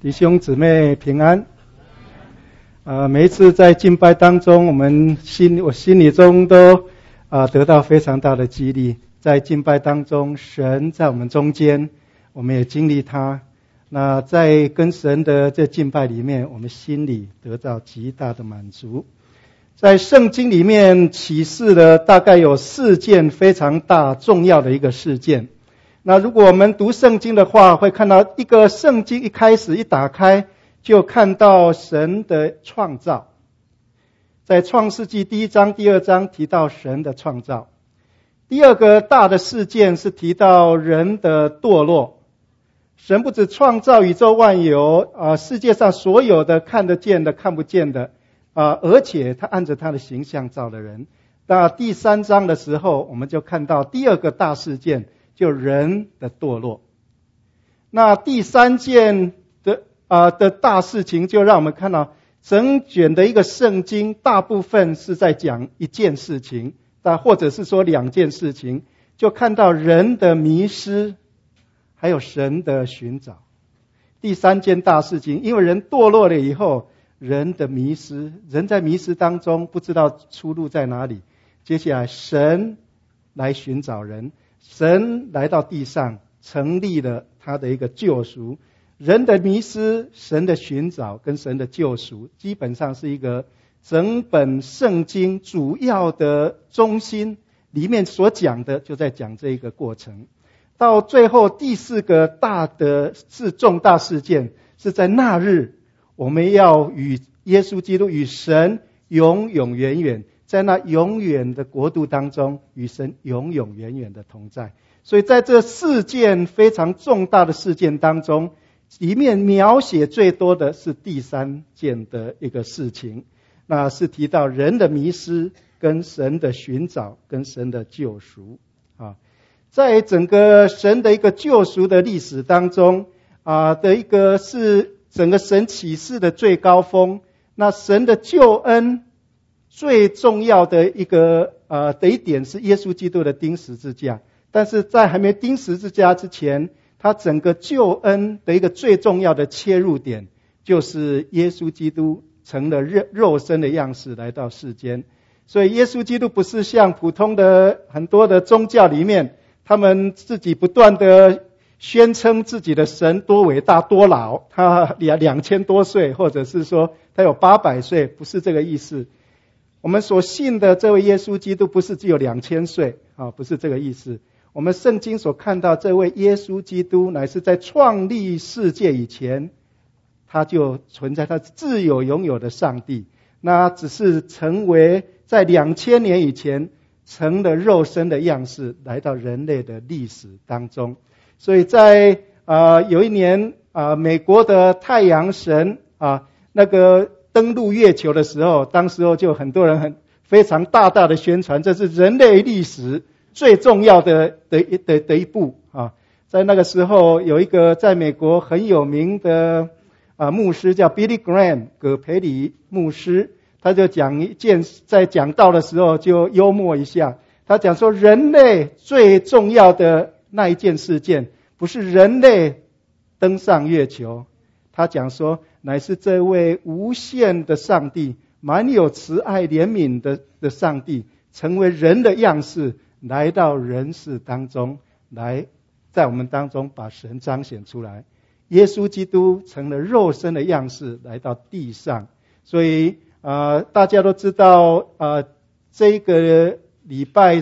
弟兄姊妹平安。每一次在敬拜当中，我心里中都得到非常大的激励。在敬拜当中，神在我们中间，我们也经历他。那在跟神的这敬拜里面，我们心里得到极大的满足。在圣经里面启示了大概有4件非常大重要的一个事件。那如果我们读圣经的话，会看到一个圣经一开始一打开就看到神的创造。在创世纪1章2章提到神的创造。第二个大的事件是提到人的堕落。神不只创造宇宙万有，世界上所有的看得见的看不见的，而且他按着他的形象造了人。那第3章的时候，我们就看到第二个大事件，就人的堕落。那第3件的大事情，就让我们看到整卷的一个圣经大部分是在讲一件事情，或者是说2件事情，就看到人的迷失还有神的寻找。第3件大事情，因为人堕落了以后，人的迷失，人在迷失当中不知道出路在哪里。接下来神来寻找人，神来到地上成立了他的一个救赎。人的迷失，神的寻找跟神的救赎，基本上是一个整本圣经主要的中心，里面所讲的就在讲这一个过程。到最后第4个大的重大事件，是在那日我们要与耶稣基督与神永永远远，在那永远的国度当中与神永永远远的同在。所以在这4件非常重大的事件当中，里面描写最多的是第3件的一个事情，那是提到人的迷失跟神的寻找跟神的救赎。在整个神的一个救赎的历史当中的一个是整个神启示的最高峰。那神的救恩最重要的一点是耶稣基督的钉十字架。但是在还没钉十字架之前，他整个救恩的一个最重要的切入点，就是耶稣基督成了肉身的样式来到世间。所以耶稣基督不是像普通的很多的宗教里面，他们自己不断的宣称自己的神多伟大多老，他2000多岁，或者是说他有800岁，不是这个意思。我们所信的这位耶稣基督不是只有2000岁，不是这个意思。我们圣经所看到这位耶稣基督，乃是在创立世界以前，他就存在，他自有永有的上帝。那只是成为在2000年以前成了肉身的样式，来到人类的历史当中。所以在有一年美国的太阳神那个登陆月球的时候，当时候就很多人非常大的宣传，这是人类历史最重要的一步在那个时候，有一个在美国很有名的牧师叫 Billy Graham 葛培理牧师，他就讲一件，在讲道的时候就幽默一下，他讲说人类最重要的那一件事件，不是人类登上月球，他讲说乃是这位无限的上帝，满有慈爱怜悯的上帝，成为人的样式，来到人世当中，来在我们当中把神彰显出来。耶稣基督成了肉身的样式来到地上。所以大家都知道这个礼拜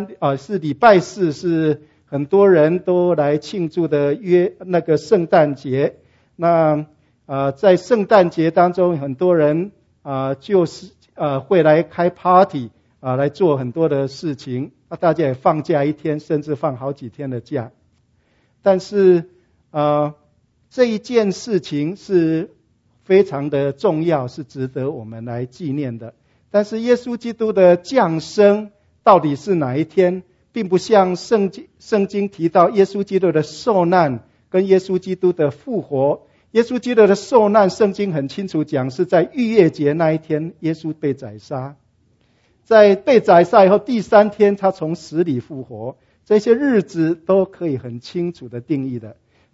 3是礼拜4，是很多人都来庆祝的那个圣诞节。那在圣诞节当中，很多人就是会来开 party来做很多的事情，大家也放假1天，甚至放好几天的假。但是这一件事情是非常的重要，是值得我们来纪念的。但是耶稣基督的降生到底是哪一天，并不像圣经提到耶稣基督的受难跟耶稣基督的复活。耶稣基督的受难，圣经很清楚讲是在逾越节那一天耶稣被宰杀，在被宰杀以后第3天他从死里复活，这些日子都可以很清楚的定义的。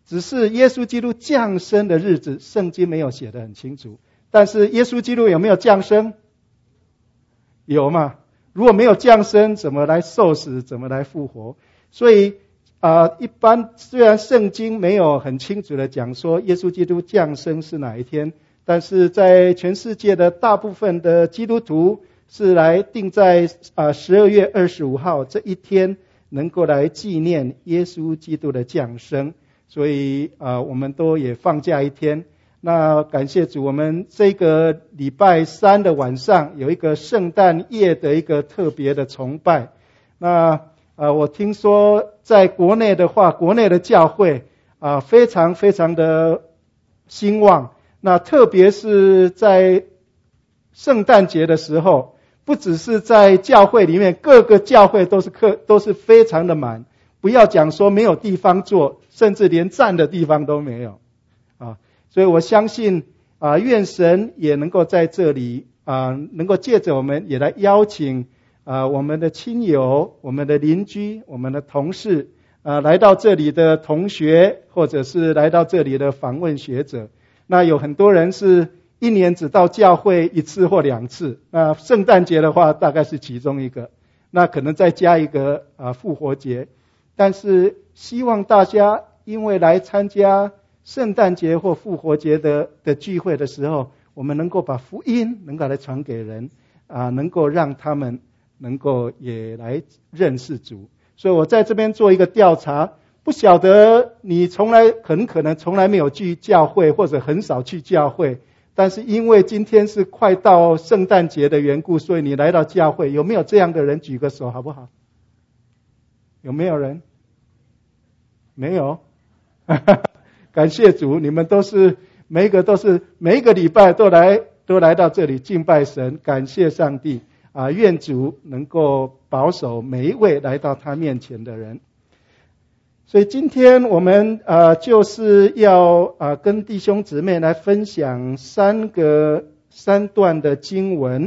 只是耶稣基督降生的日子，圣经没有写得很清楚。但是耶稣基督有没有降生？有嘛？如果没有降生，怎么来受死？怎么来复活？所以一般虽然圣经没有很清楚的讲说耶稣基督降生是哪一天，但是在全世界的大部分的基督徒是来定在12月25号这一天能够来纪念耶稣基督的降生，所以我们都也放假一天。那感谢主，我们这个礼拜3的晚上有一个圣诞夜的一个特别的崇拜。那我听说在国内的话，国内的教会非常非常的兴旺。那特别是在圣诞节的时候，不只是在教会里面，各个教会都是非常的满，不要讲说没有地方坐，甚至连站的地方都没有所以我相信愿神也能够在这里能够借着我们也来邀请我们的亲友、我们的邻居、我们的同事来到这里的同学，或者是来到这里的访问学者。那有很多人是一年只到教会1次或2次，那圣诞节的话大概是其中一个，那可能再加一个复活节。但是希望大家因为来参加圣诞节或复活节的聚会的时候，我们能够把福音能够来传给人能够让他们能够也来认识主。所以我在这边做一个调查，不晓得你很可能从来没有去教会，或者很少去教会，但是因为今天是快到圣诞节的缘故，所以你来到教会。有没有这样的人？举个手好不好？有没有人？没有感谢主，你们每一个礼拜都来到这里敬拜神，感谢上帝愿主能够保守每一位来到他面前的人。所以今天我们就是要跟弟兄姊妹来分享三段的经文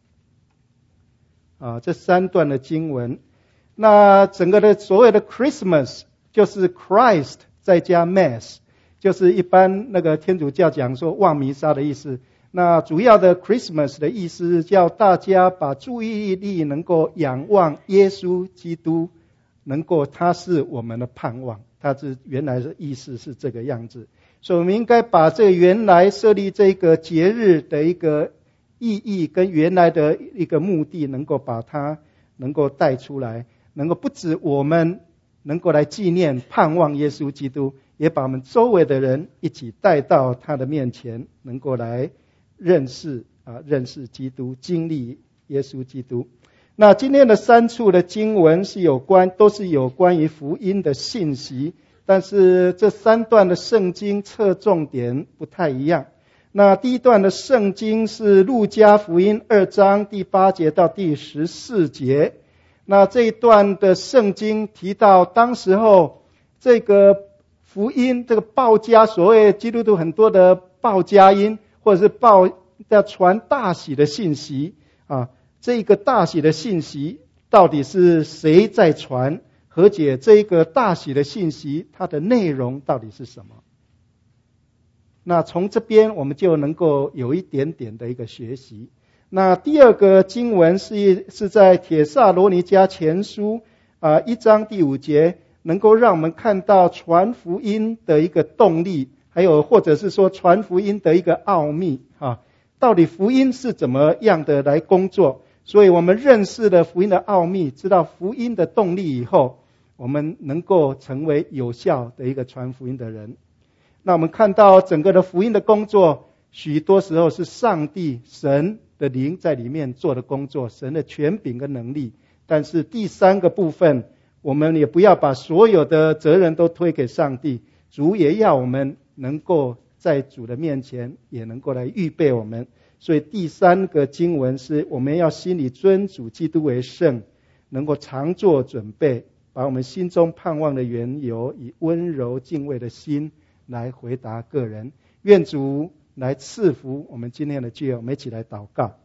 这3段的经文。那整个的所谓的 Christmas 就是 Christ 再加 Mass， 就是一般那个天主教讲说望弥撒的意思。那主要的 Christmas 的意思是叫大家把注意力能够仰望耶稣基督，能够他是我们的盼望，他是原来的意思是这个样子。所以我们应该把这个原来设立这个节日的一个意义跟原来的一个目的能够把它能够带出来，能够不止我们能够来纪念盼望耶稣基督，也把我们周围的人一起带到他的面前，能够来认识基督，经历耶稣基督。那今天的3处的经文都是有关于福音的信息，但是这3段的圣经侧重点不太一样。那第一段的圣经是路加福音2章第8节到第14节。那这一段的圣经提到当时候这个福音，这个报家，所谓基督徒很多的报佳音，或者是要传大喜的信息这个大喜的信息到底是谁在传？何解这个大喜的信息它的内容到底是什么？那从这边我们就能够有一点点的一个学习。那第二个经文是在帖撒罗尼迦前书1章第5节，能够让我们看到传福音的一个动力，还有或者是说传福音的一个奥秘到底福音是怎么样的来工作。所以我们认识了福音的奥秘，知道福音的动力以后，我们能够成为有效的一个传福音的人。那我们看到整个的福音的工作，许多时候是上帝神的灵在里面做的工作，神的权柄跟能力。但是第3个部分，我们也不要把所有的责任都推给上帝，主也要我们能够在主的面前也能够来预备我们。所以第3个经文是我们要心里尊主基督为圣，能够常做准备，把我们心中盼望的缘由以温柔敬畏的心来回答个人。愿主来赐福我们今天的聚会，我们一起来祷告。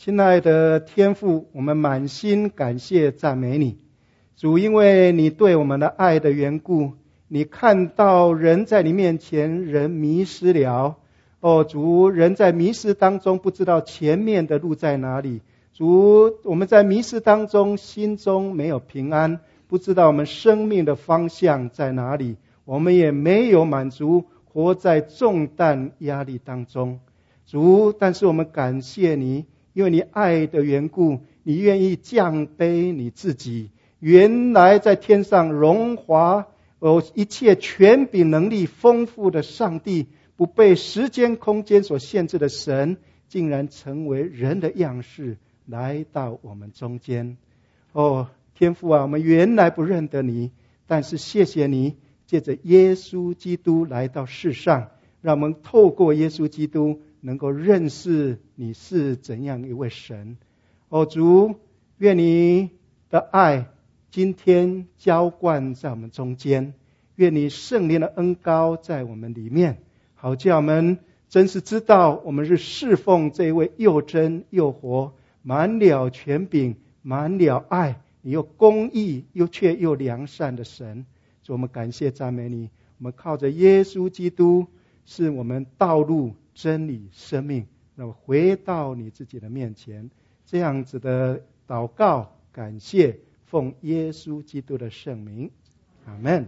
亲爱的天父，我们满心感谢赞美你。主，因为你对我们的爱的缘故，你看到人在你面前，人迷失了。主，人在迷失当中不知道前面的路在哪里。主，我们在迷失当中心中没有平安，不知道我们生命的方向在哪里，我们也没有满足，活在重担压力当中。主，但是我们感谢你，因为你爱的缘故，你愿意降卑你自己。原来在天上荣华一切权柄能力丰富的上帝，不被时间空间所限制的神，竟然成为人的样式来到我们中间。天父啊，我们原来不认得你，但是谢谢你借着耶稣基督来到世上，让我们透过耶稣基督能够认识你是怎样一位神。主，愿你的爱今天浇灌在我们中间，愿你圣灵的恩膏在我们里面，好叫我们真是知道我们是侍奉这一位又真又活，满了权柄，满了爱，你又公义却又良善的神。主，我们感谢赞美你，我们靠着耶稣基督是我们道路真理生命，那么回到你自己的面前，这样子的祷告感谢，奉耶稣基督的圣名，阿们。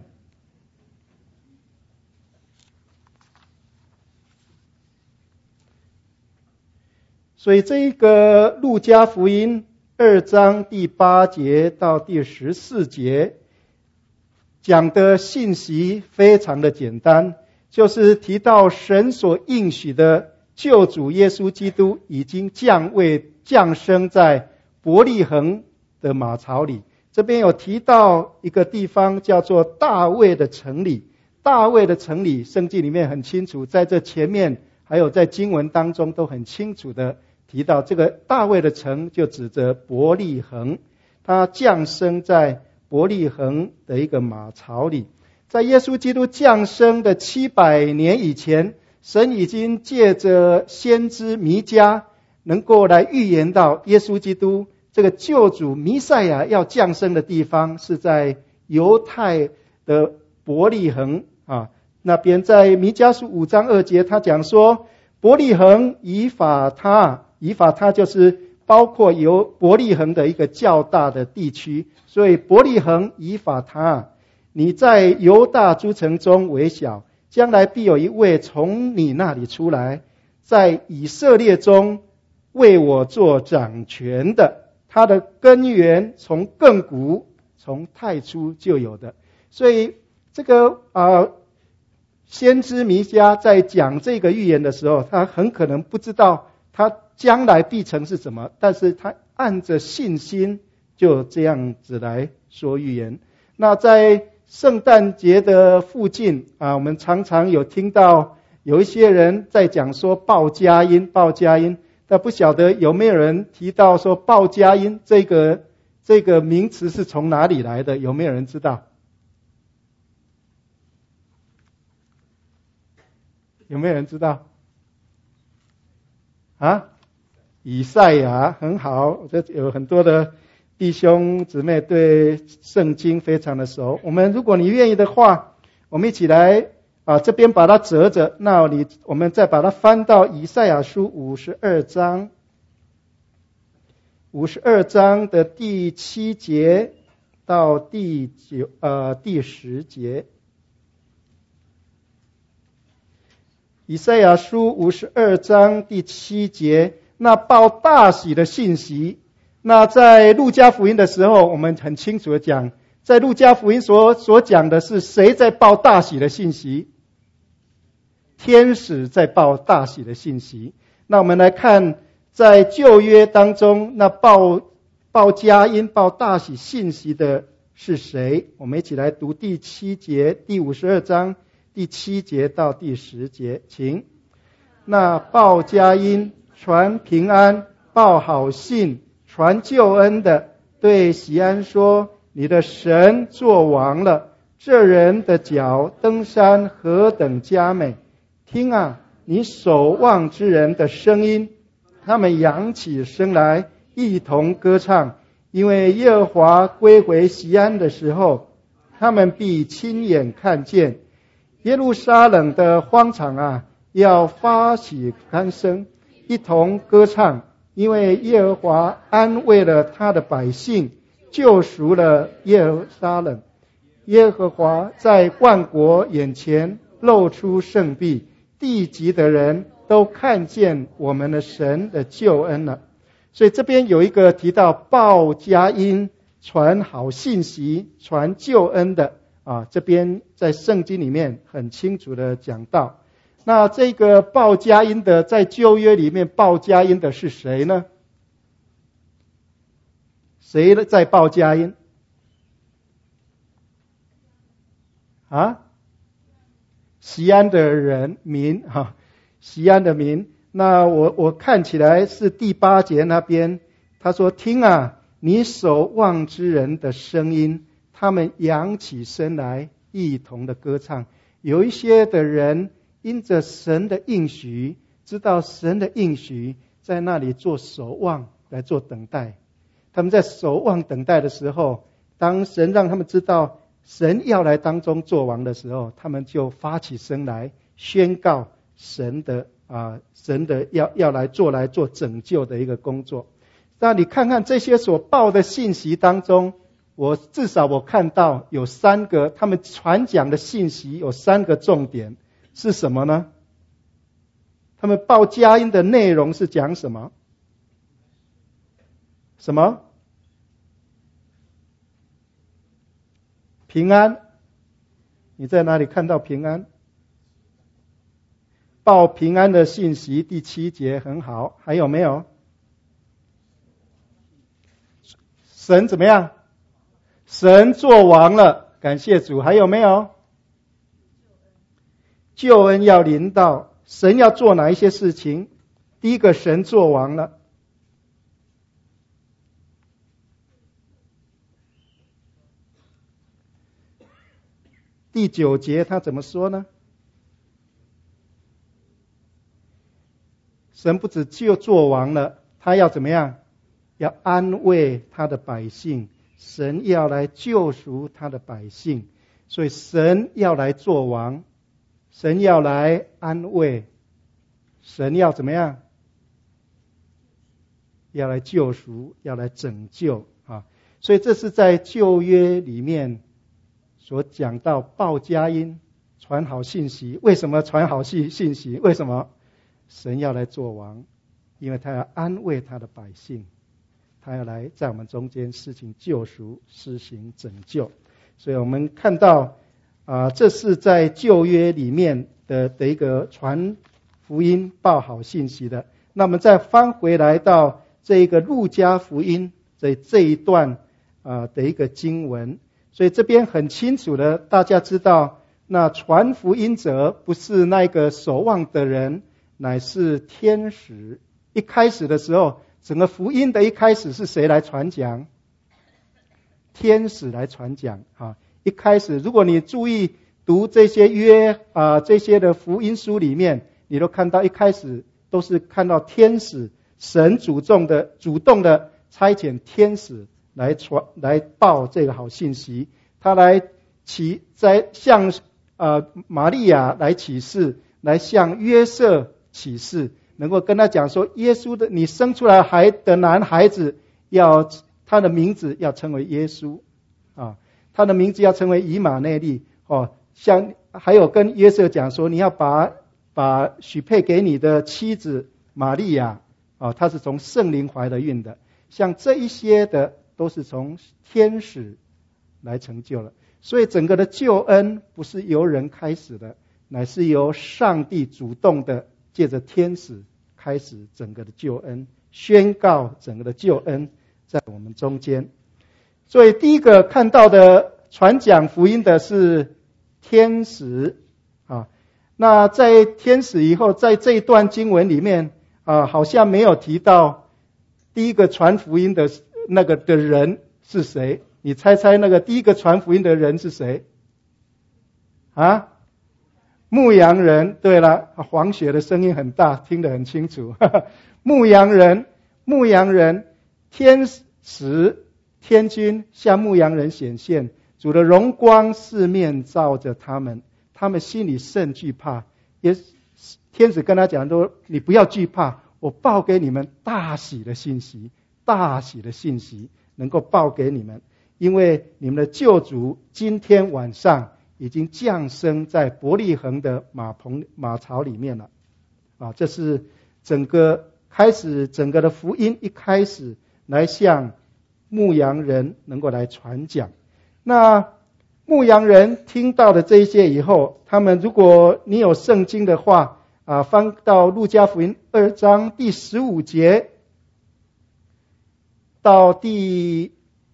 所以这个路加福音2章第8节到第14节讲的信息非常的简单，就是提到神所应许的救主耶稣基督已经降生在伯利恒的马槽里。这边有提到一个地方叫做大卫的城里。大卫的城里圣经里面很清楚，在这前面还有在经文当中都很清楚的提到，这个大卫的城就指着伯利恒，他降生在伯利恒的一个马槽里。在耶稣基督降生的700年以前，神已经借着先知弥迦能够来预言到耶稣基督这个救主弥赛亚要降生的地方是在犹太的伯利恒那边。在弥迦书5章2节他讲说，伯利恒以法他就是包括由伯利恒的一个较大的地区，所以伯利恒以法他，你在犹大诸城中为小，将来必有一位从你那里出来，在以色列中为我做掌权的，他的根源从亘古从太初就有的。所以这个先知弥迦在讲这个预言的时候，他很可能不知道他将来必成是什么，但是他按着信心就这样子来说预言。那在圣诞节的附近我们常常有听到有一些人在讲说报佳音，但不晓得有没有人提到说报佳音这个名词是从哪里来的，有没有人知道？有没有人知道？以赛亚，很好，这有很多的弟兄姊妹对圣经非常的熟。如果你愿意的话，我们一起来这边把它折着，我们再把它翻到以赛亚书52章，52章的第7节到第10节。以赛亚书52章第7节，那报大喜的信息。那在路加福音的时候，我们很清楚的讲，在路加福音所讲的是谁在报大喜的信息？天使在报大喜的信息。那我们来看在旧约当中，那报佳音报大喜信息的是谁？我们一起来读第7节，第52章第7节到第10节，请。那报佳音传平安报好信传救恩的，对西安说，你的神作王了，这人的脚登山何等佳美。听你守望之人的声音， 他们扬起声来，一同歌唱，因为耶和华归回锡安的时候，他们必亲眼看见。耶路撒冷的荒场啊，要发起鼾声，一同歌唱，因为耶和华安慰了他的百姓，救赎了耶路撒冷。耶和华在万国眼前露出圣臂，地极的人都看见我们的神的救恩了。所以这边有一个提到报佳音、传好信息、传救恩的这边在圣经里面很清楚的讲到。那这个报佳音的，在旧约里面报佳音的是谁呢？谁在报佳音？锡安的人民锡安的民。那我看起来是第8节那边，他说：听啊，你守望之人的声音，他们扬起声来，一同的歌唱。有一些的人因着神的应许，知道神的应许，在那里做守望，来做等待。他们在守望等待的时候，当神让他们知道神要来当中做王的时候，他们就发起声来，宣告神的要来做拯救的一个工作。那你看看这些所报的信息当中，至少我看到有3个，他们传讲的信息有3个重点是什么呢？他们报佳音的内容是讲什么？什么？平安。你在哪里看到平安？报平安的信息，第7节很好。还有没有？神怎么样？神做王了，感谢主。还有没有？救恩要临到，神要做哪一些事情？第一个，神做王了。第9节他怎么说呢？神不止就做王了，他要怎么样？要安慰他的百姓，神要来救赎他的百姓。所以神要来做王，神要来安慰，神要怎么样？要来救赎，要来拯救所以这是在旧约里面所讲到报佳音、传好信息。为什么传好信息？为什么？神要来做王，因为他要安慰他的百姓，他要来在我们中间施行救赎，施行拯救。所以我们看到这是在旧约里面的一个传福音、报好信息的。那么再翻回来到这一个路加福音这一段的一个经文，所以这边很清楚的，大家知道，那传福音者不是那个守望的人，乃是天使。一开始的时候，整个福音的一开始是谁来传讲？天使来传讲一开始，如果你注意读这些这些的福音书里面，你都看到一开始都是看到天使，神主动的差遣天使来报这个好信息，他来向玛利亚来启示，来向约瑟启示，能够跟他讲说，耶稣的你生出来的男孩子，他的名字要称为耶稣他的名字要称为以马内利还有跟约瑟讲说，你要把许配给你的妻子玛利亚她是从圣灵怀了孕的。像这一些的都是从天使来成就了。所以整个的救恩不是由人开始的，乃是由上帝主动的借着天使开始整个的救恩，宣告整个的救恩在我们中间。所以第一个看到的传讲福音的是天使那在天使以后，在这一段经文里面好像没有提到第一个传福音的那个的人是谁？你猜猜那个第一个传福音的人是谁？ 牧羊人，对了，黄雪的声音很大，听得很清楚。牧羊人，天使、天君向牧羊人显现，主的荣光四面照着他们，他们心里甚惧怕。天使跟他讲说：“你不要惧怕，我报给你们大喜的信息，能够报给你们，因为你们的救主今天晚上已经降生在伯利恒的马槽里面了。”这是整个的福音一开始来向牧羊人能够来传讲。那牧羊人听到了这一些以后，他们如果你有圣经的话，翻到路加福音2章第15节到第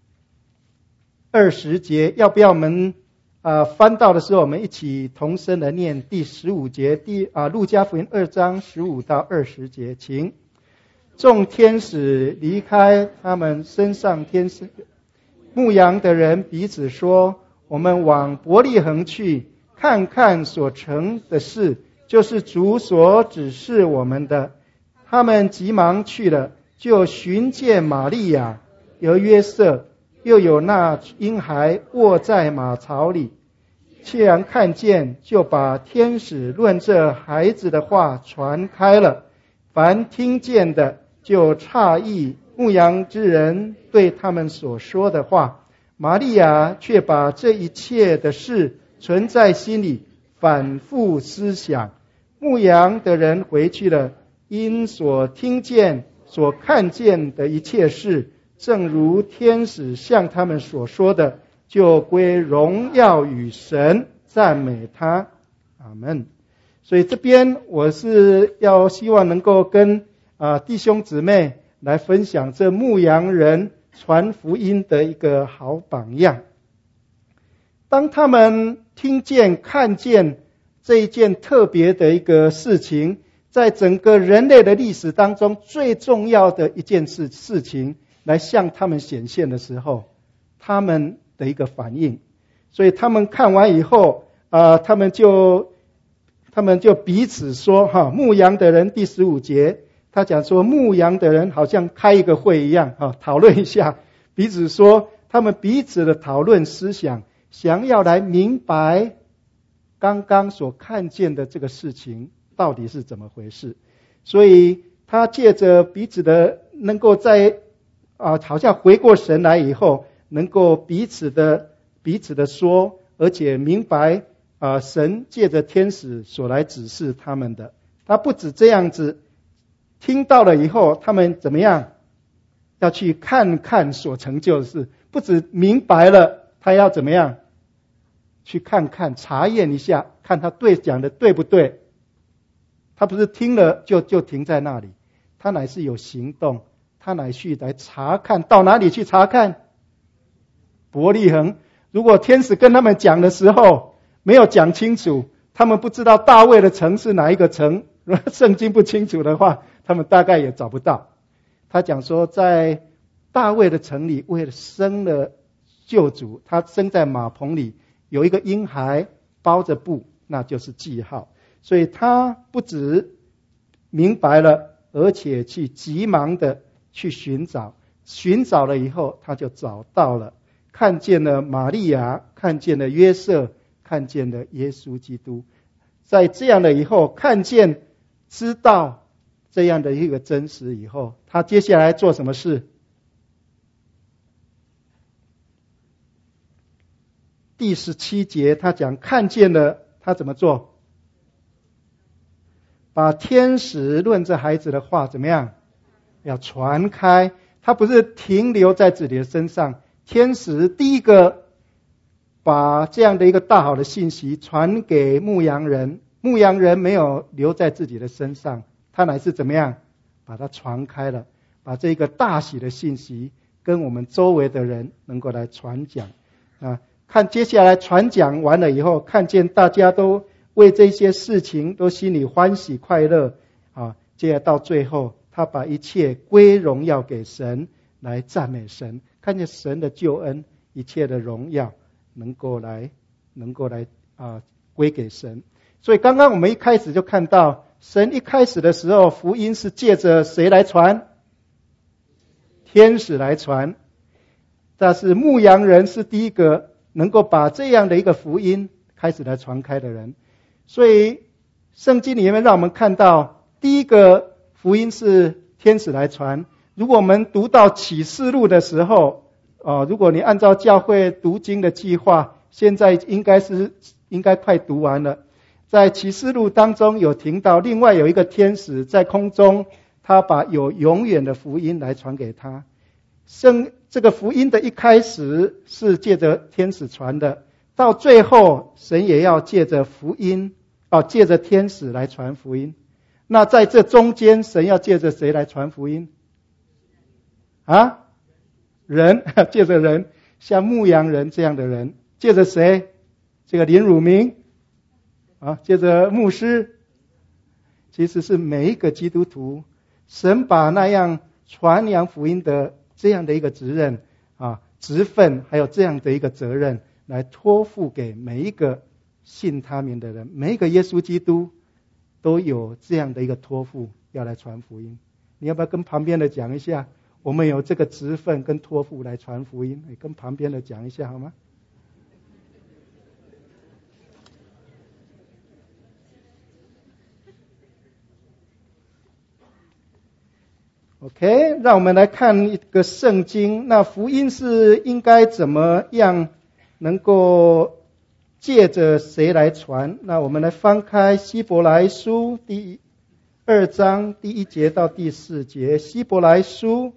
20节，要不要我们翻到的时候，我们一起同声来念第15节，路加福音2章15到20节，请。众天使离开他们身上天使，牧羊的人彼此说：“我们往伯利恒去，看看所成的事，就是主所指示我们的。”他们急忙去了，就寻见玛利亚和约瑟，又有那婴孩卧在马槽里。既然看见，就把天使论这孩子的话传开了。凡听见的就诧异牧羊之人对他们所说的话。玛利亚却把这一切的事存在心里，反复思想。牧羊的人回去了，因所听见所看见的一切事，正如天使向他们所说的，就归荣耀与神，赞美他。阿们。所以这边我是要希望能够跟弟兄姊妹来分享这牧羊人传福音的一个好榜样。当他们听见看见这一件特别的一个事情，在整个人类的历史当中最重要的一件事情来向他们显现的时候，他们的一个反应。所以他们看完以后他们就彼此说牧羊的人，第15节他讲说，牧羊的人好像开一个会一样讨论一下，彼此说，他们彼此的讨论思想，想要来明白刚刚所看见的这个事情到底是怎么回事。所以他借着彼此的能够在好像回过神来以后，能够彼此的说，而且明白神借着天使所来指示他们的。他不止这样子，听到了以后，他们怎么样？要去看看所成就的事。不止明白了，他要怎么样？去看看，查验一下，看他讲的对不对。他不是听了就停在那里，他乃是有行动，他乃去来查看。到哪里去查看？伯利恒。如果天使跟他们讲的时候没有讲清楚，他们不知道大卫的城是哪一个城，圣经不清楚的话，他们大概也找不到。他讲说，在大卫的城里，为了生了救主，他生在马棚里，有一个婴孩包着布，那就是记号。所以他不止明白了，而且去急忙的去寻找了以后，他就找到了，看见了玛利亚，看见了约瑟，看见了耶稣基督。在这样的以后，看见知道这样的一个真实以后，他接下来做什么事？第17节他讲看见了，他怎么做？把天使论这孩子的话怎么样？要传开。他不是停留在自己的身上，天使第一个把这样的一个大好的信息传给牧羊人，牧羊人没有留在自己的身上，他乃是怎么样？把它传开了，把这个大喜的信息跟我们周围的人能够来传讲看接下来传讲完了以后，看见大家都为这些事情都心里欢喜快乐接下来到最后，他把一切归荣耀给神，来赞美神，看见神的救恩，一切的荣耀能够来归给神。 所以刚刚我们一开始就看到，神一开始的时候，福音是借着谁来传？天使来传。但是牧羊人是第一个能够把这样的一个福音开始来传开的人。所以圣经里面让我们看到，第一个福音是天使来传。如果我们读到启示录的时候，如果你按照教会读经的计划，现在应该快读完了。在启示录当中有听到，另外有一个天使在空中，他把有永远的福音来传给他。这个福音的一开始是借着天使传的，到最后神也要借着福音，借着天使来传福音。那在这中间，神要借着谁来传福音？人，借着人，像牧羊人这样的人，借着谁？这个林汝明，借着牧师，其实是每一个基督徒，神把那样传扬福音的这样的一个职任职分，还有这样的一个责任，来托付给每一个信他名的人，每一个耶稣基督都有这样的一个托付，要来传福音。你要不要跟旁边的讲一下，我们有这个职分跟托付来传福音？你跟旁边的讲一下好吗？OK， 让我们来看一个圣经。那福音是应该怎么样能够借着谁来传？那我们来翻开希伯来书第2章第1节到第4节。希伯来书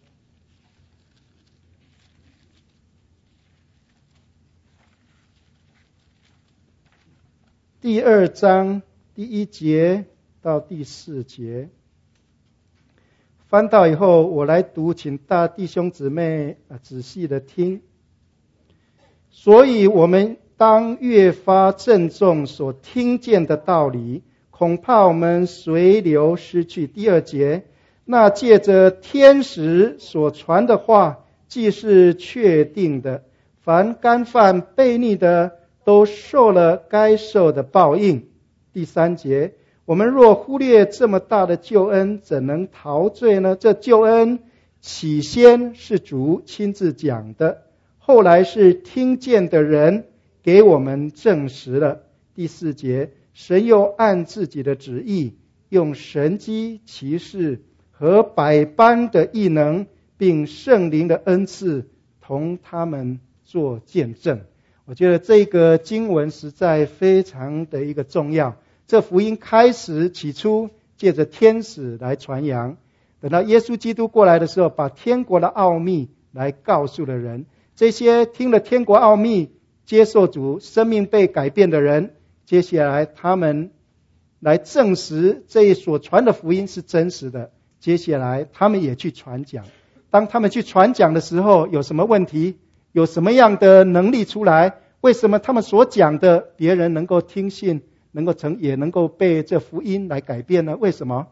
第2章第1节到第4节。翻到以后我来读，请大弟兄姊妹仔细的听。所以我们当越发郑重所听见的道理，恐怕我们随流失去。第2节，那借着天使所传的话，既是确定的，凡干犯悖逆的，都受了该受的报应。第3节，我们若忽略这么大的救恩，怎能逃罪呢？这救恩起先是主亲自讲的，后来是听见的人给我们证实了。第4节，神又按自己的旨意，用神机奇事和百般的异能，并圣灵的恩赐，同他们做见证。我觉得这个经文实在非常的一个重要。这福音开始起初借着天使来传扬，等到耶稣基督过来的时候，把天国的奥秘来告诉了人。这些听了天国奥秘，接受主，生命被改变的人，接下来他们来证实这一所传的福音是真实的。接下来他们也去传讲。当他们去传讲的时候，有什么问题？有什么样的能力出来？为什么他们所讲的别人能够听信，也能够被这福音来改变呢？为什么？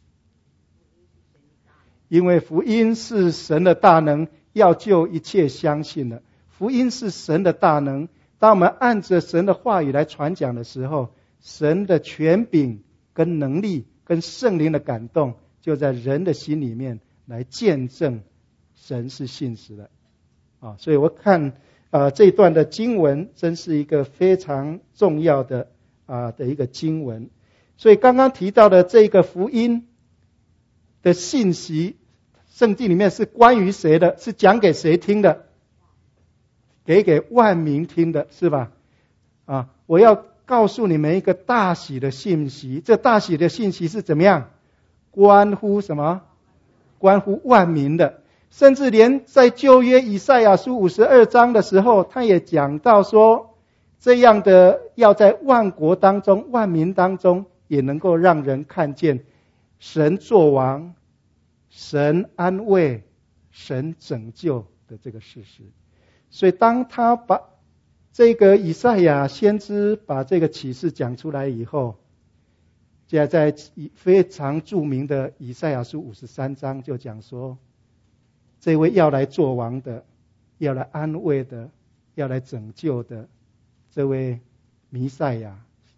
因为福音是神的大能，要救一切相信的。福音是神的大能，当我们按着神的话语来传讲的时候，神的权柄跟能力跟圣灵的感动，就在人的心里面来见证神是信实的。所以我看这一段的经文真是一个非常重要的一个经文。所以刚刚提到的这个福音的信息，圣经里面是关于谁的？是讲给谁听的？给万民听的，是吧？我要告诉你们一个大喜的信息。这大喜的信息是怎么样？关乎什么？关乎万民的。甚至连在旧约以赛亚书52章的时候，他也讲到说，这样的要在万国当中、万民当中，也能够让人看见神作王、神安慰、神拯救的这个事实。所以当他把这个以赛亚先知把这个启示讲出来以后，就在非常著名的以赛亚书53章就讲说，这位要来做王的，要来安慰的，要来拯救的，这位弥赛亚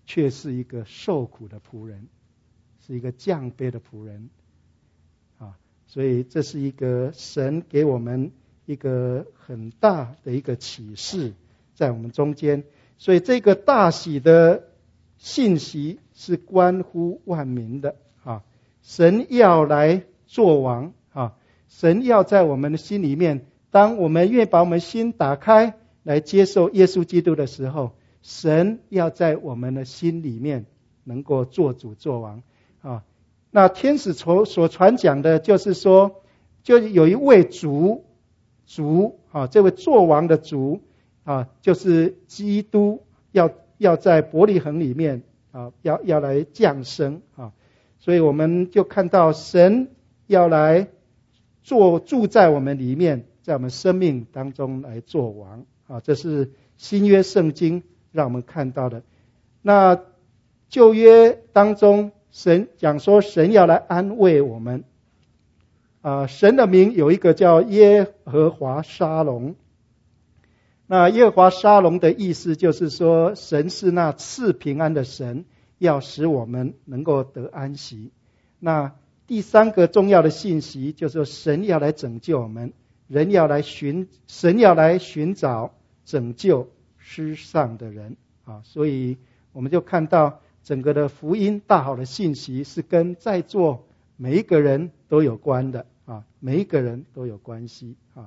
却是一个受苦的仆人，是一个降卑的仆人啊。所以这是一个神给我们一个很大的一个启示在我们中间。所以这个大喜的信息是关乎万民的啊。神要来做王啊，神要在我们的心里面，当我们愿意把我们心打开来接受耶稣基督的时候，神要在我们的心里面能够做主做王啊。那天使所传讲的就是说，就有一位主啊，这位做王的主啊，就是基督要在伯利恒里面啊，要来降生啊。所以我们就看到神要来住在我们里面，在我们生命当中来做王啊。这是新约圣经让我们看到的。那旧约当中，神讲说神要来安慰我们啊。神的名有一个叫耶和华沙龙。那耶和华沙龙的意思就是说，神是那赐平安的神，要使我们能够得安息。那第三个重要的信息就是说，神要来拯救我们，神要来寻找拯救失丧的人啊。所以我们就看到整个的福音大好的信息是跟在座每一个人都有关的啊，每一个人都有关系啊。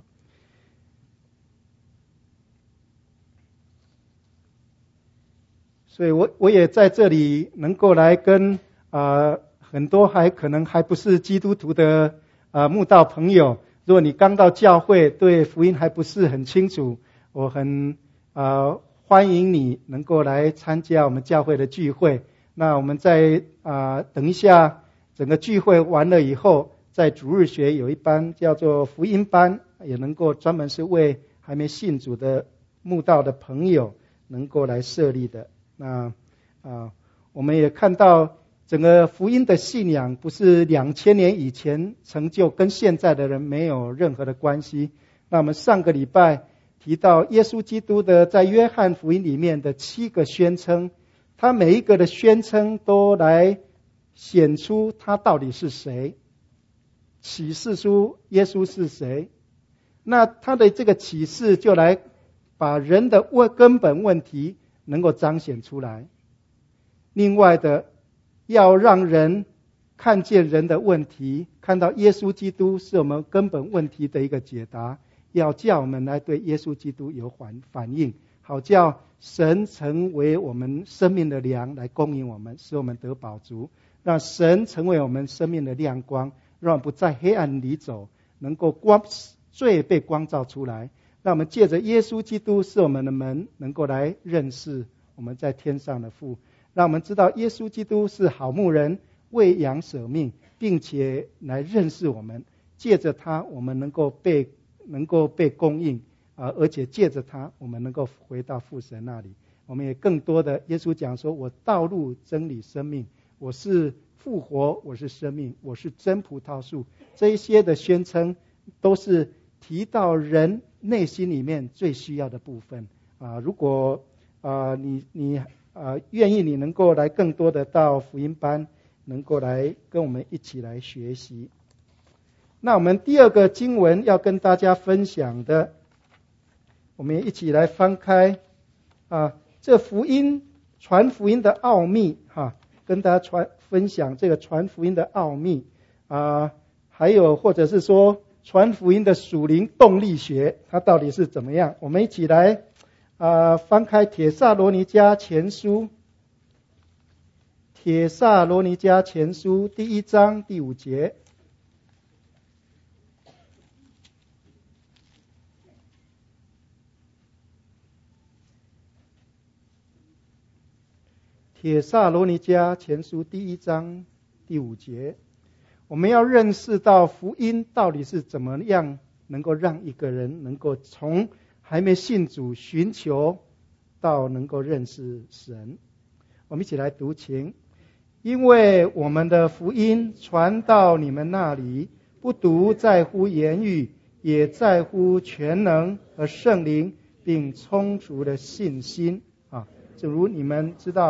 所以我也在这里能够来跟很多可能还不是基督徒的慕道朋友，如果你刚到教会，对福音还不是很清楚，我很欢迎你能够来参加我们教会的聚会。那我们在等一下整个聚会完了以后，在主日学有一班叫做福音班，也能够专门是为还没信主的慕道的朋友能够来设立的。那我们也看到整个福音的信仰不是2000年以前成就，跟现在的人没有任何的关系。那我们上个礼拜提到耶稣基督的在约翰福音里面的7个宣称，他每一个的宣称都来显出他到底是谁，启示出耶稣是谁。那他的这个启示就来把人的根本问题能够彰显出来。另外的，要让人看见人的问题，看到耶稣基督是我们根本问题的一个解答，要叫我们来对耶稣基督有反应，好叫神成为我们生命的粮来供应我们，使我们得饱足，让神成为我们生命的亮光，让我们不在黑暗里走，能够罪被光照出来，让我们借着耶稣基督是我们的门，能够来认识我们在天上的父，让我们知道耶稣基督是好牧人，为羊舍命，并且来认识我们，借着他我们能够被供应而且借着他我们能够回到父神那里。我们也更多的，耶稣讲说，我道路真理生命，我是复活，我是生命，我是真葡萄树，这一些的宣称都是提到人内心里面最需要的部分如果你愿意，你能够来更多的到福音班，能够来跟我们一起来学习。那我们第二个经文要跟大家分享的，我们一起来翻开这传福音的奥秘跟大家分享这个传福音的奥秘还有或者是说传福音的属灵动力学，它到底是怎么样？我们一起来翻开帖撒罗尼迦前书，帖撒罗尼迦前书第1章第5节。帖撒罗尼迦前书第1章第5节，我们要认识到福音到底是怎么样能够让一个人能够从还没信主寻求到能够认识神。我们一起来读经。因为我们的福音传到你们那里，不独在乎言语，也在乎全能和圣灵，并充足的信心正如你们知道，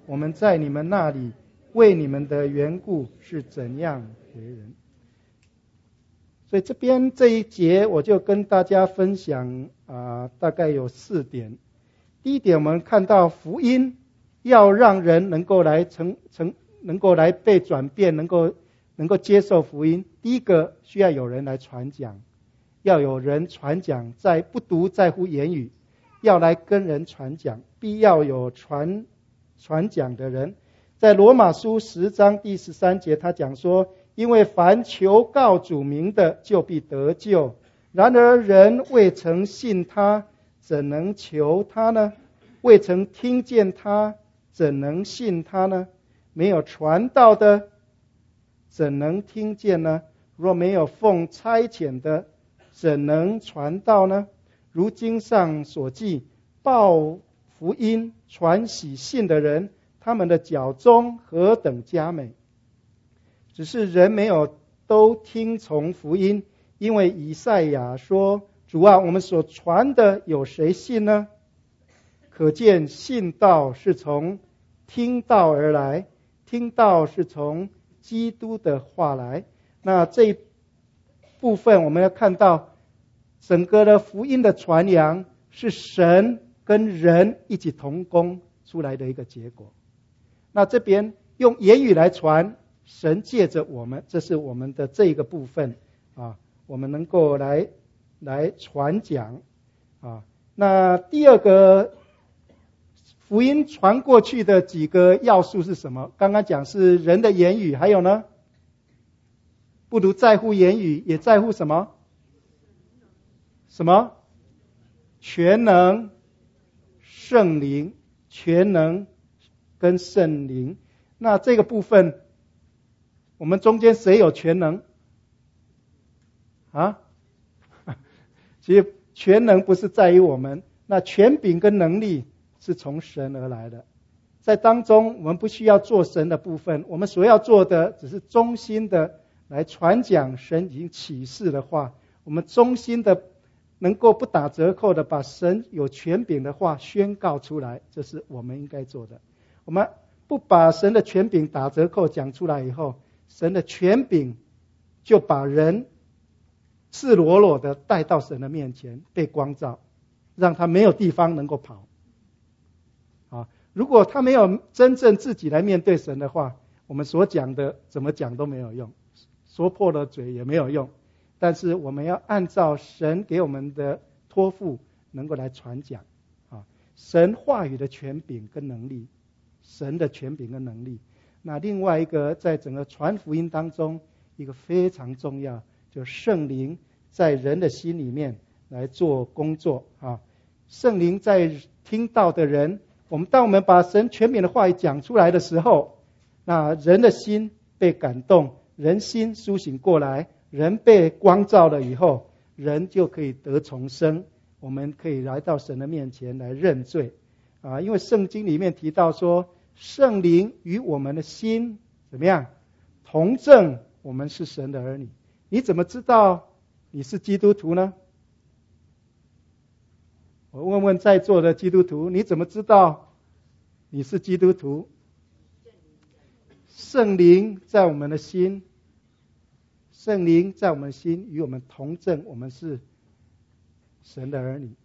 我们在你们那里为你们的缘故是怎样为人。所以这边这一节我就跟大家分享大概有4点。第一点，我们看到福音要让人能够来能够来被转变，能够接受福音。第一个需要有人来传讲，要有人传讲，在不独在乎言语，要来跟人传讲，必要有传讲的人。在罗马书10章第13节，他讲说，因为凡求告主名的，就必得救。然而人未曾信他，怎能求他呢？未曾听见他，怎能信他呢？没有传道的，怎能听见呢？若没有奉差遣的，怎能传道呢？如经上所记，报福音传喜信的人，他们的脚中何等佳美！只是人没有都听从福音，因为以赛亚说，主啊，我们所传的有谁信呢？可见信道是从听道而来，听道是从基督的话来。那这一部分我们要看到，整个的福音的传扬是神跟人一起同工出来的一个结果。那这边用言语来传，神借着我们，这是我们的这一个部分我们能够来传讲那第二个福音传过去的几个要素是什么？刚刚讲是人的言语，还有呢，不独在乎言语，也在乎什么？什么？全能、圣灵，全能跟圣灵。那这个部分，我们中间谁有全能？其实全能不是在于我们，那权柄跟能力是从神而来的。在当中我们不需要做神的部分，我们所要做的只是忠心的来传讲神已经启示的话，我们忠心的能够不打折扣的把神有权柄的话宣告出来，这是我们应该做的。我们不把神的权柄打折扣讲出来以后，神的权柄就把人赤裸裸的带到神的面前被光照，让他没有地方能够跑如果他没有真正自己来面对神的话，我们所讲的怎么讲都没有用，说破了嘴也没有用。但是我们要按照神给我们的托付能够来传讲神话语的权柄跟能力，神的权柄跟能力。那另外一个在整个传福音当中一个非常重要，就是圣灵在人的心里面来做工作圣灵在听到的人，当我们把神权柄的话语讲出来的时候，那人的心被感动，人心苏醒过来，人被光照了以后，人就可以得重生，我们可以来到神的面前来认罪因为圣经里面提到说，圣灵与我们的心怎么样同证我们是神的儿女。你怎么知道你是基督徒呢？我问问在座的基督徒，你怎么知道你是基督徒？圣灵在我们的心，圣灵在我们的心与我们同证我们是神的儿女。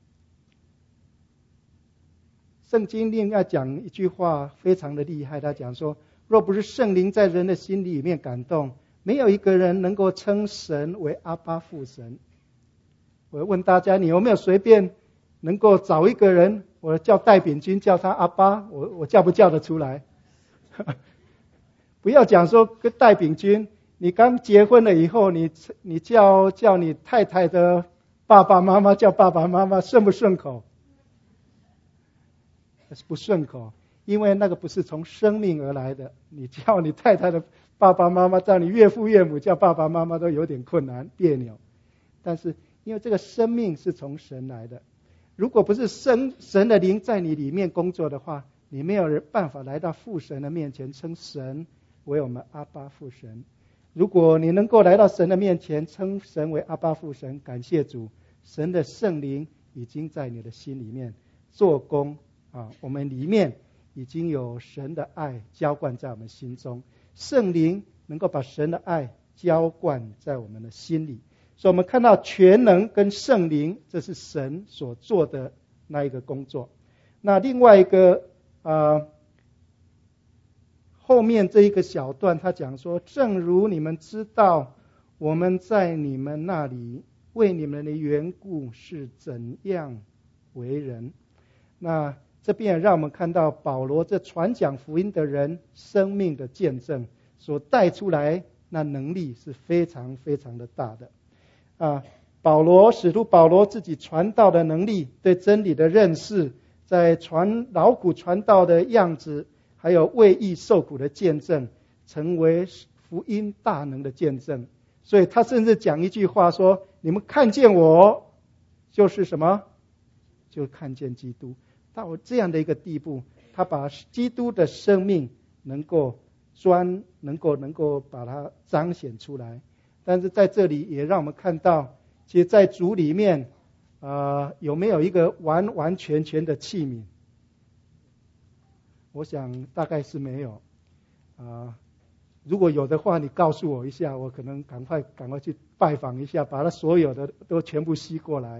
圣经另外讲一句话非常的厉害，他讲说，若不是圣灵在人的心里面感动，没有一个人能够称神为阿爸父神。我问大家，你有没有随便能够找一个人，我叫戴秉钧叫他阿爸，我叫不叫得出来？不要讲说跟戴秉钧，你刚结婚了以后，你叫你太太的爸爸妈妈叫爸爸妈妈，顺不顺口？不顺口，因为那个不是从生命而来的。你叫你太太的爸爸妈妈，叫你岳父岳母叫爸爸妈妈都有点困难别扭。但是因为这个生命是从神来的，如果不是神的灵在你里面工作的话，你没有办法来到父神的面前称神为我们阿爸父神。如果你能够来到神的面前称神为阿爸父神，感谢主，神的圣灵已经在你的心里面做工我们里面已经有神的爱浇灌在我们心中，圣灵能够把神的爱浇灌在我们的心里，所以我们看到全能跟圣灵，这是神所做的那一个工作。那另外一个后面这一个小段他讲说，正如你们知道我们在你们那里为你们的缘故是怎样为人。那这边让我们看到保罗这传讲福音的人生命的见证所带出来，那能力是非常非常的大的。使徒保罗自己传道的能力，对真理的认识，在劳苦传道的样子，还有为义受苦的见证，成为福音大能的见证。所以他甚至讲一句话说，你们看见我就是什么？就看见基督。到这样的一个地步，他把基督的生命能够把它彰显出来。但是在这里也让我们看到，其实在主里面有没有一个完完全全的器皿？我想大概是没有。如果有的话，你告诉我一下，我可能赶快去拜访一下，把他所有的都全部吸过来。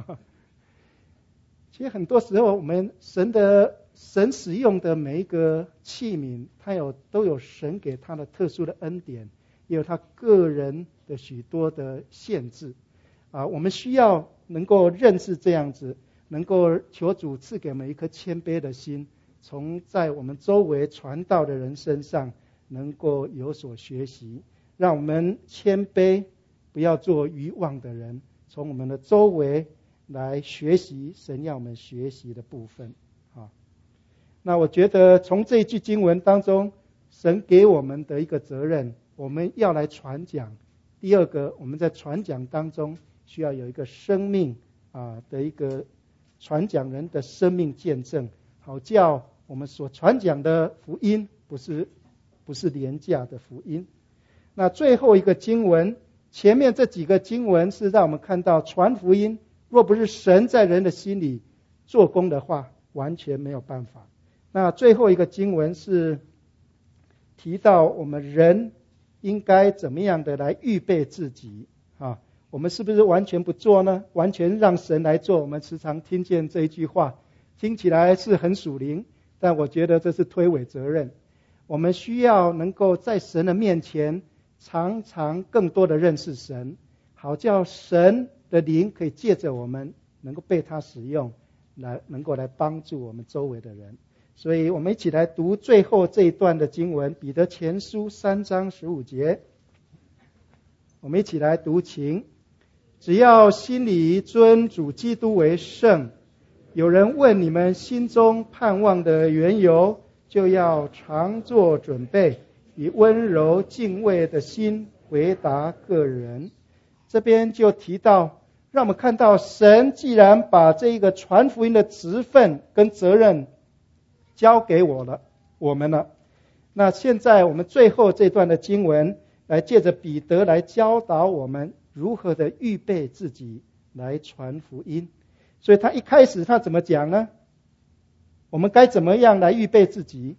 其实很多时候，我们神使用的每一个器皿，都有神给他的特殊的恩典，也有他个人的许多的限制。我们需要能够认识这样子，能够求主赐给我们一颗谦卑的心，从在我们周围传道的人身上能够有所学习，让我们谦卑，不要做愚妄的人，从我们的周围来学习神要我们学习的部分。那我觉得从这一句经文当中，神给我们的一个责任，我们要来传讲。第二个，我们在传讲当中需要有一个生命的一个传讲人的生命见证，好叫我们所传讲的福音不是廉价的福音。那最后一个经文，前面这几个经文是让我们看到传福音，若不是神在人的心里做工的话，完全没有办法。那最后一个经文是提到我们人应该怎么样的来预备自己。我们是不是完全不做呢？完全让神来做？我们时常听见这一句话，听起来是很属灵，但我觉得这是推诿责任。我们需要能够在神的面前常常更多的认识神，好叫神的灵可以借着我们能够被他使用，能够来帮助我们周围的人。所以我们一起来读最后这一段的经文，彼得前书3章15节。我们一起来读，请。只要心里尊主基督为圣，有人问你们心中盼望的缘由，就要常做准备，以温柔敬畏的心回答个人。这边就提到，让我们看到神既然把这个传福音的职分跟责任交给我们了，那现在我们最后这段的经文来借着彼得来教导我们如何的预备自己来传福音。所以他一开始他怎么讲呢？我们该怎么样来预备自己？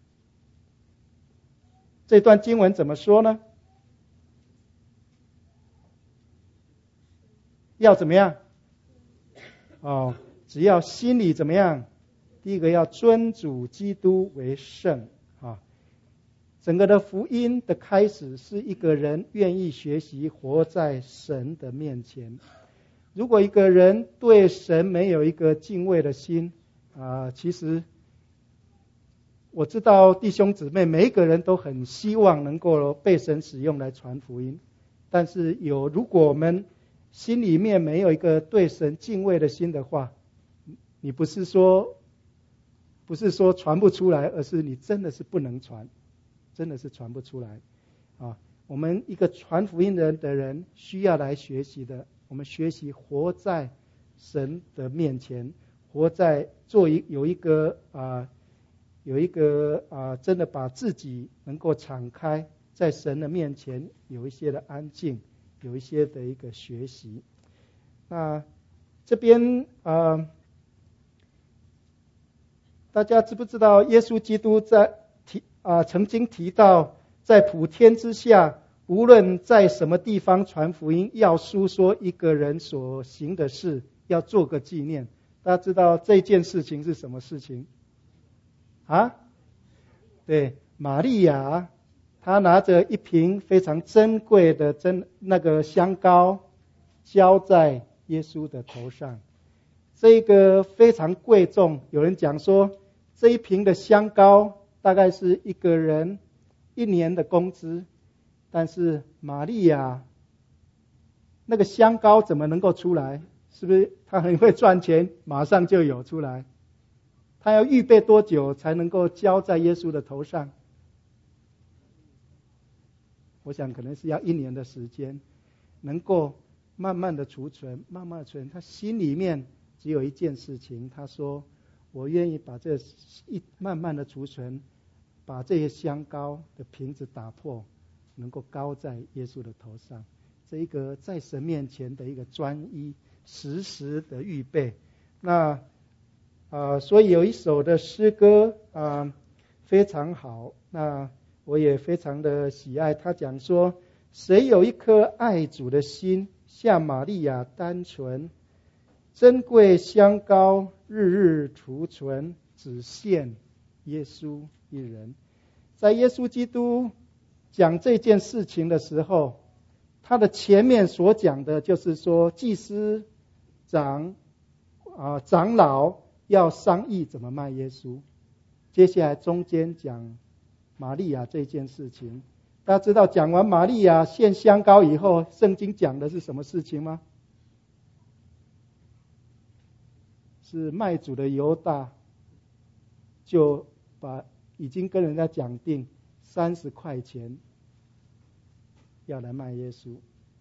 这段经文怎么说呢？要怎么样？只要心里怎么样？第一个要尊主基督为圣。整个的福音的开始是一个人愿意学习活在神的面前。如果一个人对神没有一个敬畏的心，其实我知道弟兄姊妹每一个人都很希望能够被神使用来传福音，但是如果我们心里面没有一个对神敬畏的心的话，你不是说传不出来，而是你真的是不能传，真的是传不出来。我们一个传福音的人需要来学习的，我们学习活在神的面前，活在有一个真的把自己能够敞开，在神的面前有一些的安静，有一些的一个学习。那这边大家知不知道耶稣基督曾经提到，在普天之下，无论在什么地方传福音，要述说一个人所行的事，要做个纪念。大家知道这件事情是什么事情啊？对，玛利亚，她拿着一瓶非常珍贵的那个香膏，浇在耶稣的头上。这个非常贵重，有人讲说，这一瓶的香膏大概是一个人1年的工资，但是玛利亚那个香膏怎么能够出来？是不是她很会赚钱，马上就有出来？她要预备多久才能够浇在耶稣的头上？我想可能是要1年的时间，能够慢慢的储存，慢慢的存。他心里面只有一件事情，他说：我愿意把这慢慢的储存，把这些香膏的瓶子打破，能够膏在耶稣的头上。这一个在神面前的一个专一，时的预备。那所以有一首的诗歌非常好，那我也非常的喜爱。他讲说：谁有一颗爱主的心，像玛利亚单纯，珍贵香膏日日储存，只献耶稣一人。在耶稣基督讲这件事情的时候，他的前面所讲的就是说，祭司长老要商议怎么卖耶稣。接下来中间讲玛利亚这件事情。大家知道讲完玛利亚献香膏以后，圣经讲的是什么事情吗？是卖主的犹大就已经跟人家讲定30块钱要来卖耶稣。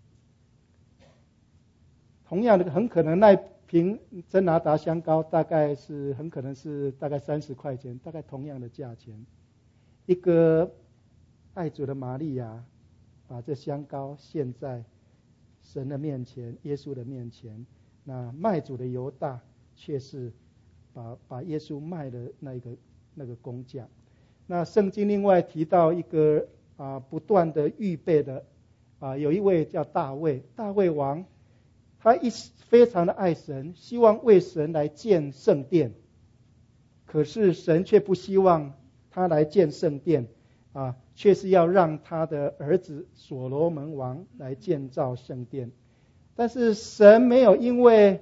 同样的，很可能那瓶真拿达香膏很可能是大概30块钱，大概同样的价钱。一个爱主的玛利亚把这香膏献在神的面前，耶稣的面前。那卖主的犹大却是把耶稣卖的那个工匠。那圣经另外提到一个不断的预备的有一位叫大卫王，他非常的爱神，希望为神来建圣殿，可是神却不希望他来建圣殿却是要让他的儿子所罗门王来建造圣殿。但是神没有因为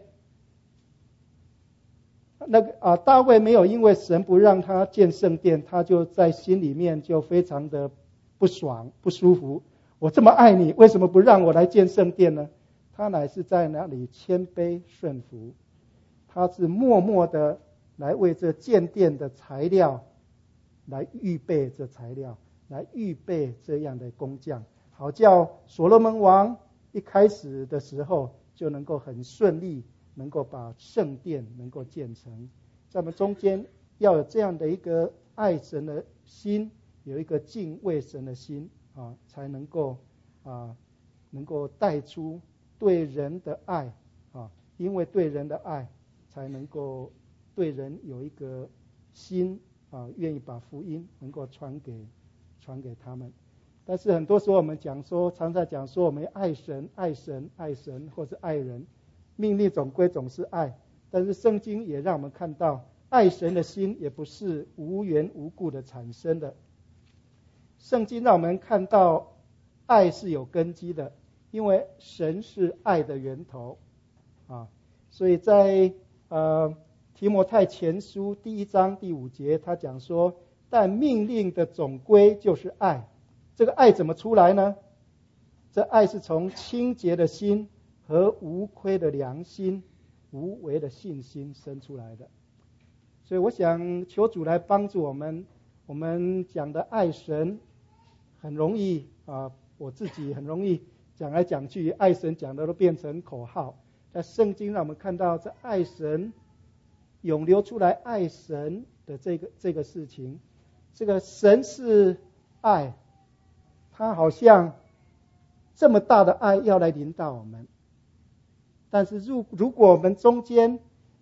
大卫没有因为神不让他建圣殿，他就在心里面就非常的不爽不舒服。我这么爱你，为什么不让我来建圣殿呢？他乃是在那里谦卑顺服，他是默默的来为这建殿的材料来预备这材料，来预备这样的工匠，好叫所罗门王一开始的时候就能够很顺利，能够把圣殿能够建成。在我们中间要有这样的一个爱神的心，有一个敬畏神的心才能够带出对人的爱因为对人的爱才能够对人有一个心愿意把福音能够传给他们。但是很多时候我们常常讲说我们爱神或者爱人，命令总归总是爱，但是圣经也让我们看到爱神的心也不是无缘无故的产生的。圣经让我们看到爱是有根基的，因为神是爱的源头所以在提摩太前书第1章第5节他讲说，但命令的总归就是爱。这个爱怎么出来呢？这爱是从清洁的心和无亏的良心、无为的信心生出来的。所以我想求主来帮助我们。我们讲的爱神很容易我自己很容易讲来讲去，爱神讲的都变成口号。但圣经让我们看到这爱神涌流出来爱神的这个事情。这个神是爱，他好像这么大的爱要来临到我们。但是如果我们中间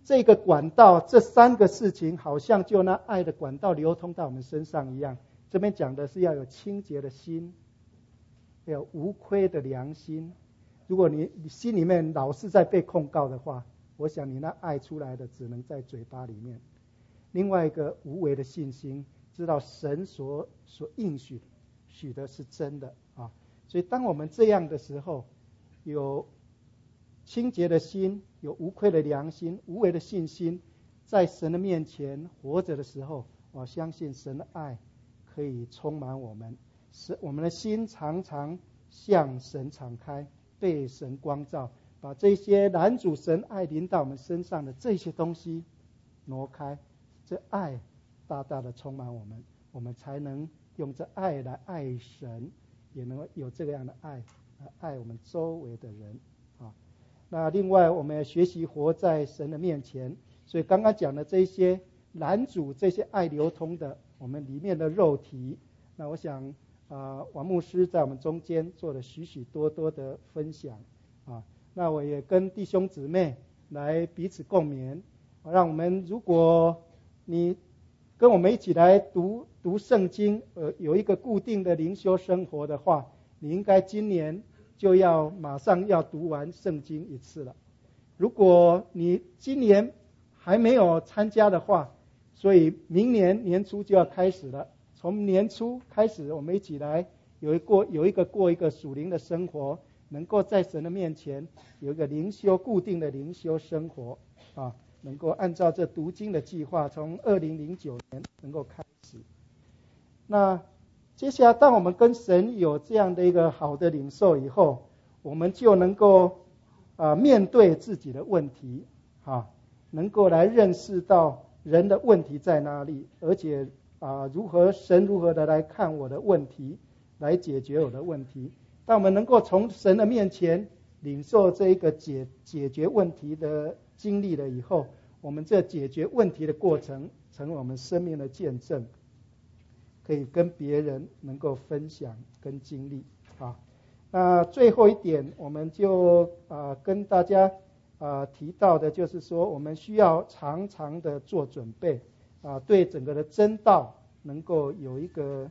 这个管道，这3个事情好像就那爱的管道流通到我们身上一样。这边讲的是要有清洁的心，要有无亏的良心。如果你心里面老是在被控告的话，我想你那爱出来的只能在嘴巴里面。另外一个无为的信心，知道神所应许的是真的啊。所以当我们这样的时候，有清洁的心，有无愧的良心，无为的信心，在神的面前活着的时候，我相信神的爱可以充满我们，使我们的心常常向神敞开，被神光照，把这些拦阻神爱临到我们身上的这些东西挪开，这爱大大的充满我们，我们才能用这爱来爱神，也能有这样的爱来爱我们周围的人啊。那另外我们也学习活在神的面前，所以刚刚讲的这些拦阻这些爱流通的我们里面的肉体，那我想王牧师在我们中间做了许许多多的分享啊。那我也跟弟兄姊妹来彼此共勉，让我们如果你跟我们一起来读圣经，有一个固定的灵修生活的话，你应该今年就要马上要读完圣经一次了。如果你今年还没有参加的话，所以明年年初就要开始了。从年初开始，我们一起来过一个属灵的生活，能够在神的面前有一个固定的灵修生活啊，能够按照这读经的计划，从2009年能够开始。那接下来，当我们跟神有这样的一个好的领受以后，我们就能够面对自己的问题啊，能够来认识到人的问题在哪里，而且神如何的来看我的问题，来解决我的问题。当我们能够从神的面前领受这一个解决问题的经历了以后，我们这解决问题的过程成为我们生命的见证，可以跟别人能够分享跟经历啊。那最后一点，我们就跟大家提到的就是说，我们需要常常的做准备对整个的真道能够有一个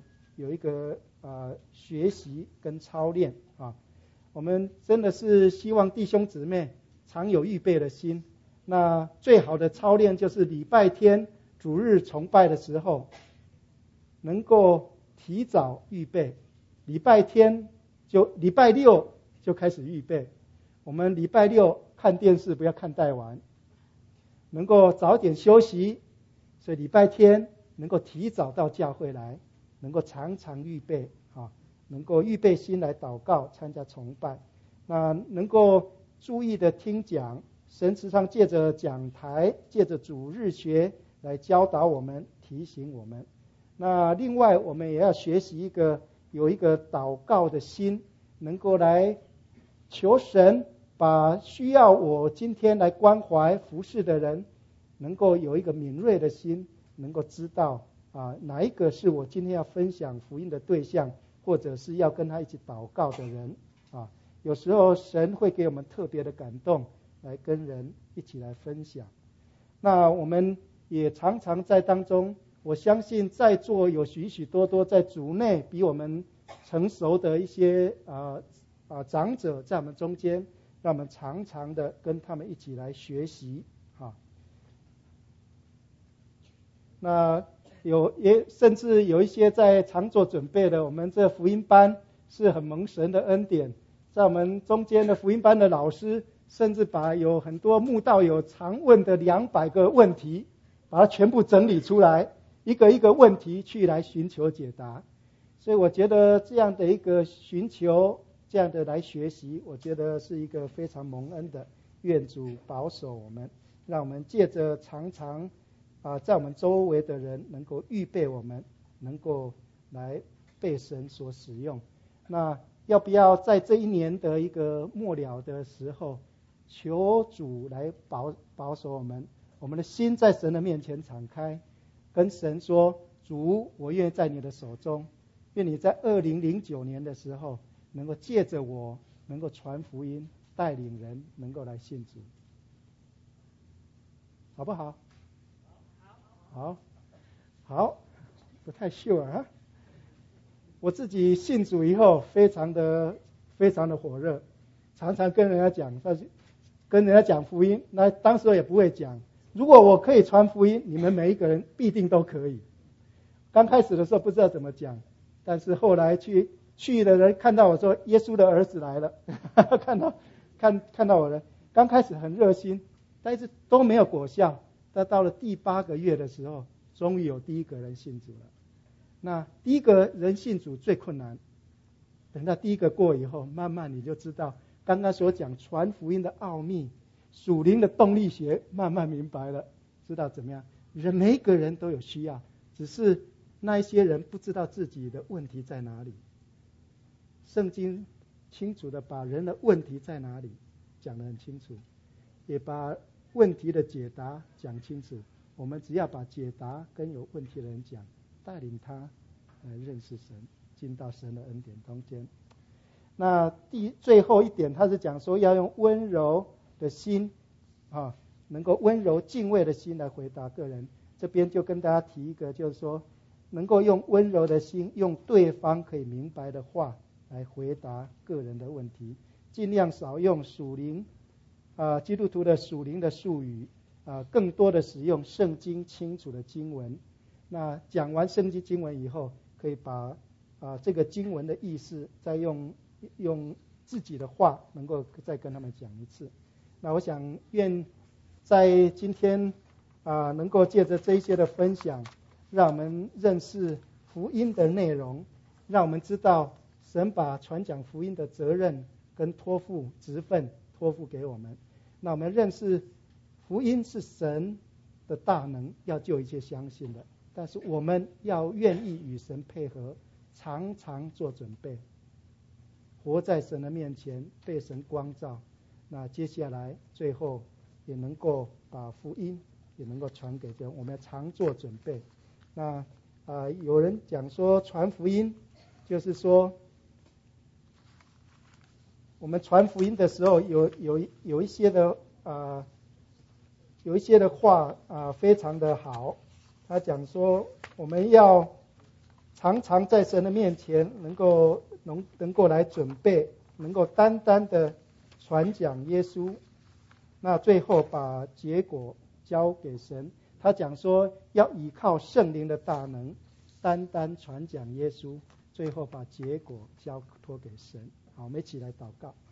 学习跟操练啊。我们真的是希望弟兄姊妹常有预备的心。那最好的操练就是礼拜天主日崇拜的时候，能够提早预备。礼拜六就开始预备。我们礼拜六看电视不要看太晚，能够早点休息，所以礼拜天能够提早到教会来，能够常常预备能够预备心来祷告参加崇拜。那能够注意的听讲，神时常借着讲台，借着主日学来教导我们，提醒我们。那另外我们也要学习有一个祷告的心，能够来求神把需要我今天来关怀服侍的人，能够有一个敏锐的心，能够知道哪一个是我今天要分享福音的对象，或者是要跟他一起祷告的人有时候神会给我们特别的感动，来跟人一起来分享。那我们也常常在当中，我相信在座有许许多多在主内比我们成熟的一些长者在我们中间，让我们常常的跟他们一起来学习那甚至有一些在常做准备的，我们这福音班是很蒙神的恩典，在我们中间的福音班的老师，甚至把有很多慕道友常问的200个问题，把它全部整理出来，一个一个问题去来寻求解答。所以我觉得这样的一个寻求，这样的来学习，我觉得是一个非常蒙恩的。愿主保守我们，让我们借着常常在我们周围的人能够预备我们，能够来被神所使用。那要不要在这一年的一个末了的时候，求主来保守我们，我们的心在神的面前敞开，跟神说，主，我愿意在你的手中，愿你在2009年的时候能够借着我能够传福音，带领人能够来信主。 好不好？好，不太sure啊。我自己信主以后，非常的火热，常常跟人家讲福音。那当时也不会讲，如果我可以传福音，你们每一个人必定都可以。刚开始的时候不知道怎么讲，但是后来去的人看到我说耶稣的儿子来了，看到我了，刚开始很热心，但是都没有果效。但到了第8个月的时候，终于有第一个人信主了。那第一个人信主最困难，等到第一个过以后，慢慢你就知道刚刚所讲传福音的奥秘，属灵的动力学，慢慢明白了，知道怎么样。每一个人都有需要，只是那一些人不知道自己的问题在哪里。圣经清楚的把人的问题在哪里讲得很清楚，也把问题的解答讲清楚。我们只要把解答跟有问题的人讲，带领他来认识神，进到神的恩典中间。那最后一点，他是讲说要用温柔的心能够温柔敬畏的心来回答个人。这边就跟大家提一个，就是说能够用温柔的心，用对方可以明白的话来回答个人的问题，尽量少用属灵基督徒的属灵的术语更多的使用圣经清楚的经文。那讲完圣经经文以后，可以把这个经文的意思再用自己的话能够再跟他们讲一次。那我想愿在今天能够借着这一些的分享，让我们认识福音的内容，让我们知道神把传讲福音的责任跟职分托付给我们。那我们认识福音是神的大能，要救一切相信的，但是我们要愿意与神配合，常常做准备，活在神的面前，被神光照。那接下来最后也能够把福音也能够传给别人，我们要常做准备。那有人讲说传福音就是说我们传福音的时候有一些的话非常的好。他讲说我们要常常在神的面前能够来准备，能够单单的传讲耶稣，那最后把结果交给神。他讲说要依靠圣灵的大能，单单传讲耶稣，最后把结果交托给神。好，我们一起来祷告。